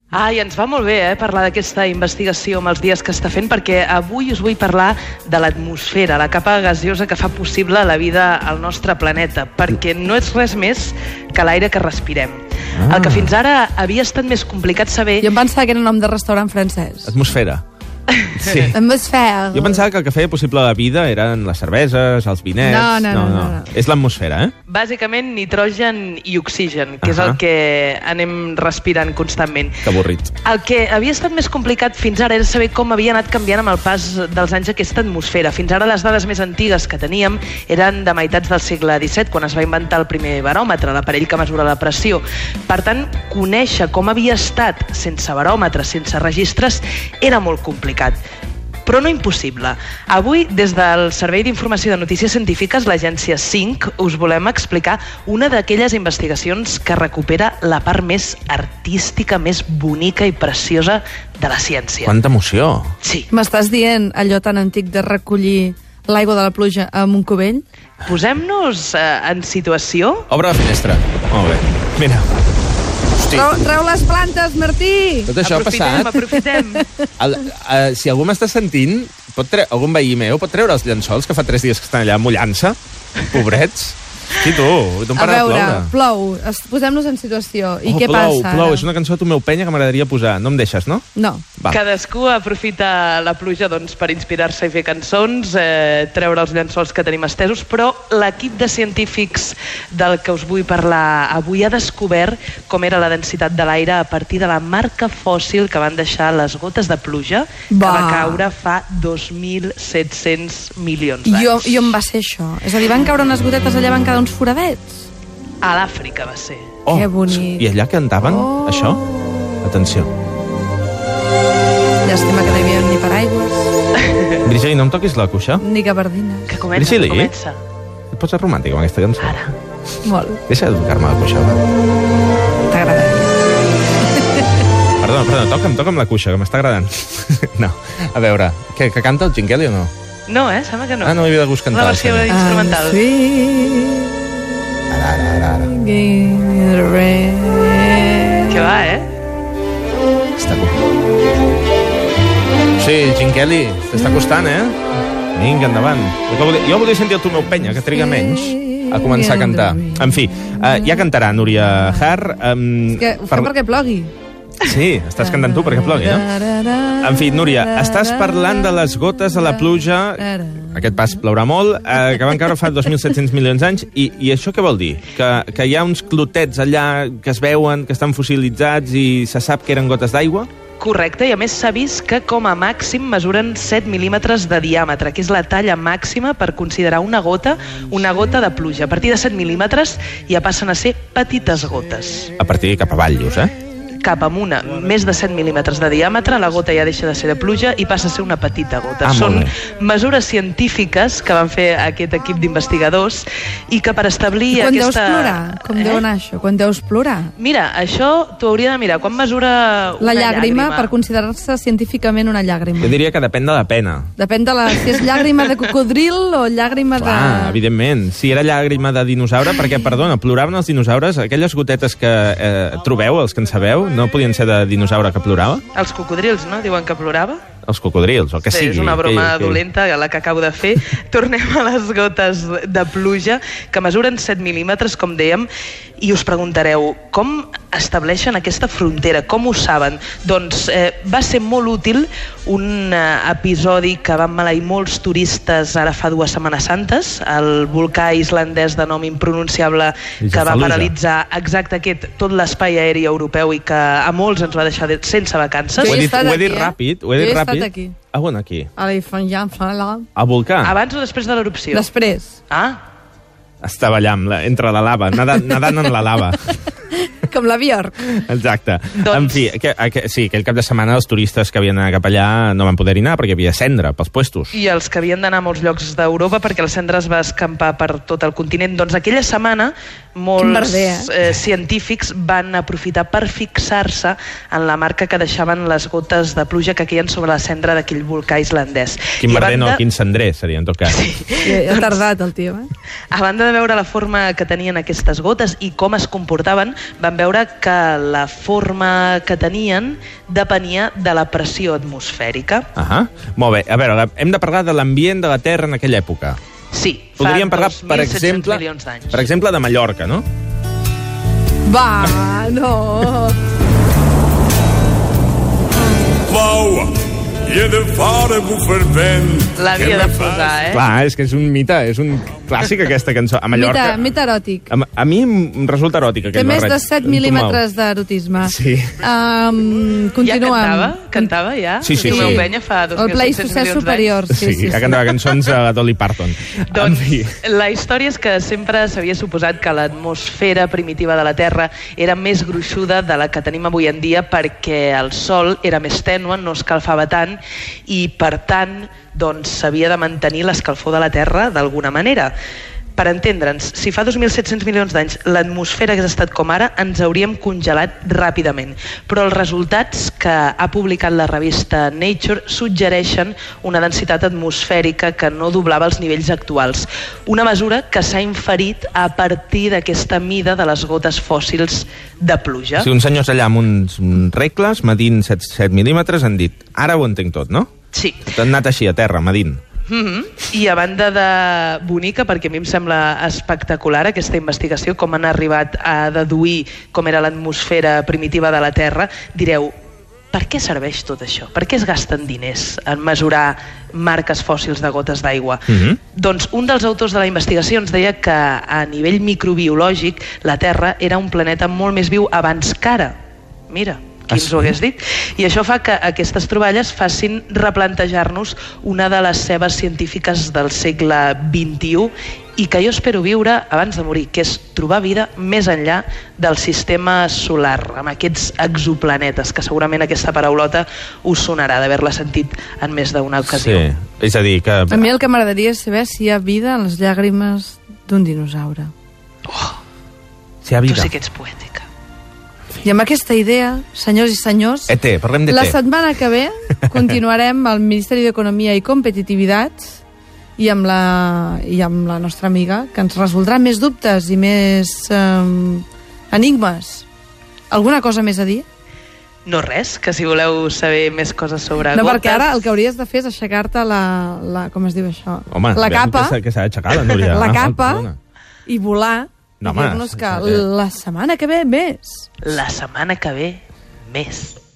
Ai, ens va molt bé parlar d'aquesta investigació amb els dies que està fent, perquè avui us vull parlar de l'atmosfera, la capa gaseosa que fa possible la vida al nostre planeta, perquè no és res més que l'aire que respirem. El que fins ara havia estat més complicat saber... Jo em pensava que era un nom de restaurant francès. Atmosfera. Sí. Atmosfera. Jo pensava que el que feia possible la vida eren les cerveses, els vinets... No. És l'atmosfera, Bàsicament nitrogen i oxigen, que és el que anem respirant constantment. Que avorrit. El que havia estat més complicat fins ara era saber com havia anat canviant amb el pas dels anys aquesta atmosfera. Fins ara les dades més antigues que teníem eren de meitats del segle XVII, quan es va inventar el primer baròmetre, l'aparell que mesura la pressió. Per tant, conèixer com havia estat sense baròmetre, sense registres, era molt complicat. Però no impossible. Avui, des del Servei d'Informació de Notícies Científiques, l'agència 5, us volem explicar una d'aquelles investigacions que recupera la part més artística, més bonica i preciosa de la ciència. Quanta emoció. Sí. M'estàs dient allò tan antic de recollir l'aigua de la pluja amb un cubell? Posem-nos en situació. Obre la finestra. Molt bé. Mira. Treu les plantes, Martí! Tot això ha passat. Aprofitem. Si algú m'està sentint, algun veí meu, pot treure els llençols, que fa 3 dies que estan allà mullant-se? Pobrets. Sí, tu, d'on para de ploure? A veure, plou. Posem-nos en situació. I què passa? Plou, és una cançó de Tu meu penya que m'agradaria posar. No em deixes, no? No. Va. Cadascú aprofita la pluja per inspirar-se i fer cançons, treure els llençols que tenim estesos, però l'equip de científics del que us vull parlar avui ha descobert com era la densitat de l'aire a partir de la marca fòssil que van deixar les gotes de pluja que va caure fa 2.700 milions d'anys. I on va ser això? És a dir, van caure unes gotetes allà, van quedar uns foradets? A l'Àfrica va ser. Que bonic. I allà cantaven això? Atenció. Llàstima que no hi havia ni paraigües. Virgili, no em toquis la cuixa? Ni gabardines. Que comença. Et pots ser romàntic amb aquesta cançó? Ara. Molt. Deixa de tocar-me la cuixa, va. T'agradaria. Perdona, toca'm la cuixa, que m'està agradant. No, a veure, que canta el Gingeli o no? No, sembla que no. No hi havia de gust cantar. La versió instrumental. Que va, Està Sí, Gingeli, t'està costant, Vinga, endavant. Jo volia sentir el Tu meu penya, que triga menys a començar a cantar. En fi, ja cantarà Núria Har. Que ho fem perquè plogui. Sí, estàs cantant tu perquè plogui, no? En fi, Núria, estàs parlant de les gotes de la pluja, aquest pas plourà molt, que van caure fa 2.700 milions d'anys, i això què vol dir? Que hi ha uns clotets allà que es veuen, que estan fossilitzats i se sap que eren gotes d'aigua? Correcte, i a més s'ha vist que com a màxim mesuren 7 mil·límetres de diàmetre, que és la talla màxima per considerar una gota de pluja. A partir de 7 mil·límetres ja passen a ser petites gotes. A partir cap avall, dius, Cap amunt, més de 7 mil·límetres de diàmetre, la gota ja deixa de ser de pluja i passa a ser una petita gota. Són mesures científiques que van fer aquest equip d'investigadors i que per establir I quan aquesta... deus plorar? Com deu anar això? Quan deus plorar? Mira, això t'ho hauria de mirar. Quan mesura una llàgrima? Per considerar-se científicament una llàgrima. Jo diria que depèn de la pena. Depèn de si és llàgrima de cocodril o llàgrima de... Clar, evidentment. Si era llàgrima de dinosaure, perquè, perdona, ploraven els dinosaures, aquelles gotetes que trobeu, els que en sabeu, no podien ser de dinosaure que plorava? Els cocodrils, no? Diuen que plorava? Els cocodrils, o que sigui. És una broma dolenta, la que acabo de fer. Tornem a les gotes de pluja, que mesuren 7 mil·límetres, com dèiem, i us preguntareu, com estableixen aquesta frontera? Com ho saben? Doncs va ser molt útil un episodi que van maleir molts turistes ara fa 2 Setmanes Santes, el volcà islandès de nom impronunciable que va paralitzar tot l'espai aeri europeu i que a molts ens va deixar sense vacances. Ho he dit ràpid. Aquí. A on aquí? Al volcà? Abans o després de l'erupció? Després. Estava allà entre la lava, nedant en la lava. Com la Bjork. Exacte. En fi, sí, aquell cap de setmana els turistes que havien d'anar cap allà no van poder-hi anar perquè hi havia cendra pels puestos. I els que havien d'anar a molts llocs d'Europa perquè la cendra es va escampar per tot el continent. Doncs aquella setmana molts científics van aprofitar per fixar-se en la marca que deixaven les gotes de pluja que queien sobre la cendra d'aquell volcà islandès. Quin merder, no, quin cendrer seria, en tot cas. Ha tardat el tio, A banda de veure la forma que tenien aquestes gotes i com es comportaven, van veure que la forma que tenien depenia de la pressió atmosfèrica. Molt bé, a veure, hem de parlar de l'ambient de la Terra en aquella època. Sí, podríem parlar, per 2.700 milions d'anys. Per exemple, de Mallorca, no? Va, no. Pau, i he de fora bufer vent. L'havia de posar, Clar, és que és un mite, és un clàssic aquesta cançó. A Mallorca... Mite eròtic. A mi em resulta eròtic aquell barret. Té més de 7 mil·límetres d'erotisme. Sí. Continuem. Ja cantava ja? Sí. Meu penya fa 2.700 el Pleistocè superior. Sí, ja cantava cançons a Dolly Parton. Doncs la història és que sempre s'havia suposat que l'atmosfera primitiva de la Terra era més gruixuda de la que tenim avui en dia perquè el Sol era més tènue, no escalfava tant i, per tant, doncs s'havia de mantenir l'escalfor de la Terra d'alguna manera. Per entendre'ns, si fa 2.700 milions d'anys l'atmosfera hagués estat com ara, ens hauríem congelat ràpidament. Però els resultats que ha publicat la revista Nature suggereixen una densitat atmosfèrica que no doblava els nivells actuals. Una mesura que s'ha inferit a partir d'aquesta mida de les gotes fòssils de pluja. Si uns senyors allà amb uns regles, medint 7 mil·límetres, han dit, ara ho entenc tot, no? Sí. T'han anat així, a terra, medint. I a banda de bonica, perquè a mi em sembla espectacular aquesta investigació, com han arribat a deduir com era l'atmosfera primitiva de la Terra, direu, per què serveix tot això? Per què es gasten diners en mesurar marques fòssils de gotes d'aigua? Doncs un dels autors de la investigació ens deia que a nivell microbiològic la Terra era un planeta molt més viu abans que ara. Mira, qui ens ho hagués dit? I això fa que aquestes troballes facin replantejar-nos una de les seves científiques del segle XXI i que jo espero viure abans de morir, que és trobar vida més enllà del sistema solar, amb aquests exoplanetes, que segurament aquesta paraulota us sonarà d'haver-la sentit en més d'una ocasió. Sí, és a dir que... A mi el que m'agradaria és saber si hi ha vida en les llàgrimes d'un dinosaure. Si hi ha vida. Tu sí que ets poètica. I amb aquesta idea, senyors i senyors, parlem d'ET. La setmana que ve continuarem al Ministeri d'Economia i Competitivitat i amb la nostra amiga, que ens resoldrà més dubtes i més enigmes. Alguna cosa més a dir? No res, que si voleu saber més coses sobre gotes... No, perquè ara el que hauries de fer és aixecar-te com es diu això? Home, la capa. Que s'ha d'aixecar, la Núria. La capa i volar. No, i dir-nos que la setmana que ve més. La setmana que ve més.